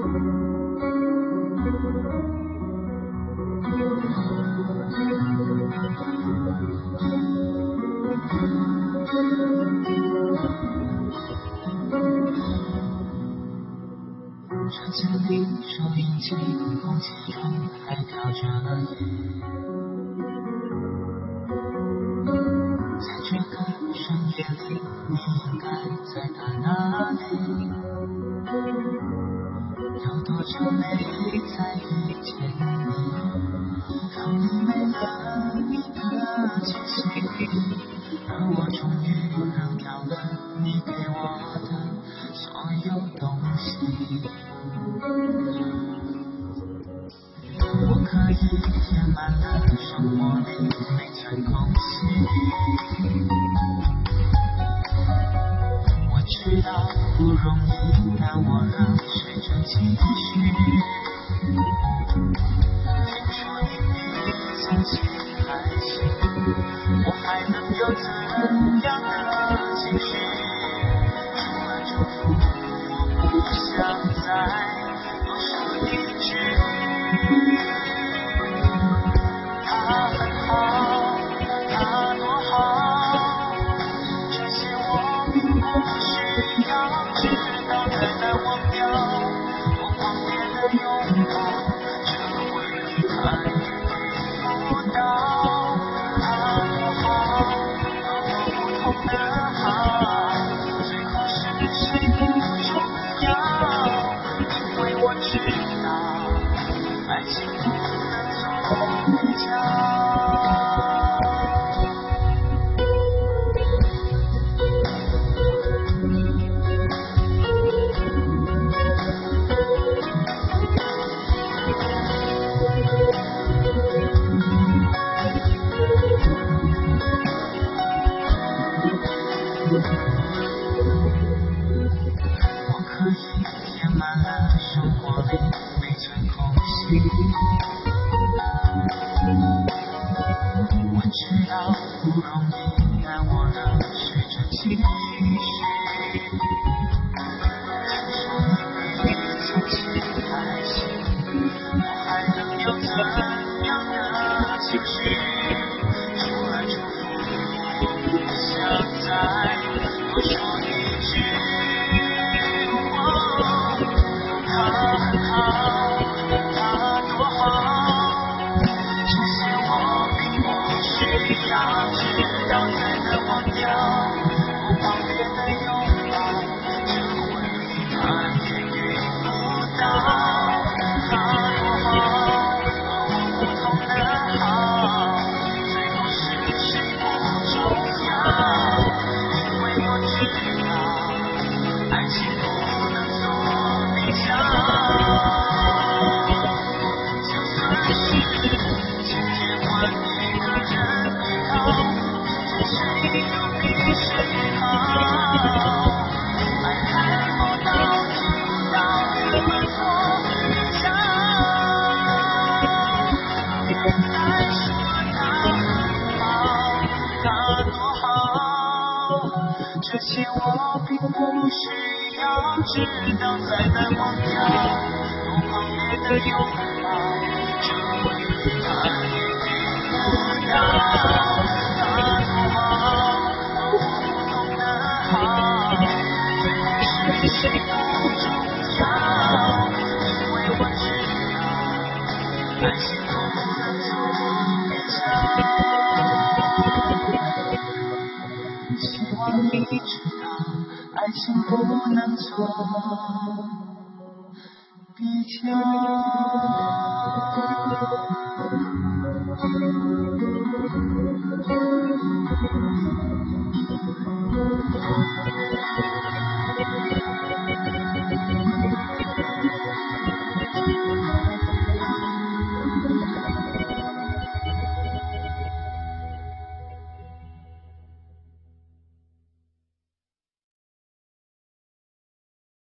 车子里收音机，空气中还飘着雨，在这个深夜里，你应该在他那里，有多久没再遇见你，当你没了你的气息，而我终于扔掉了你给我的所有东西。我可以填满了生活里每寸空隙，我知道不容易，但我仍试着继续。听说你比从前还行，我还能有怎样的情绪？除了祝福，我不想再多说一句。他很好，他多好，这些我并不需要知道，才能忘掉我狂烈的拥抱，这回忆他也给不到。他多好，和我不同的好，最后是谁不重要，因为我知道爱情不能做比较。我可以填满了生活里每寸空隙，我知道不容易，但我仍试着继续。说你比从前还行，我还能有怎样的情绪？除了祝福，我不想再多说一句。他很好，他多好，这些我并不需要知道，才能忘掉我狂烈的拥抱，这回忆他也给不到。他多好，和我不同的好，最后是谁不重要，因为我知道爱情不能做比较。就算是今天换一个人依靠，明天谁又比谁好，爱还不到，听不到怎么做比较。别再说他很好，他多好，这些我并不需要知道，才能忘掉多狂烈的拥抱，这回忆他也给不到。他多好，和我不同的好，最后是谁不重要，因为我知道爱情不能做比较。希望你知道爱情不能做比较。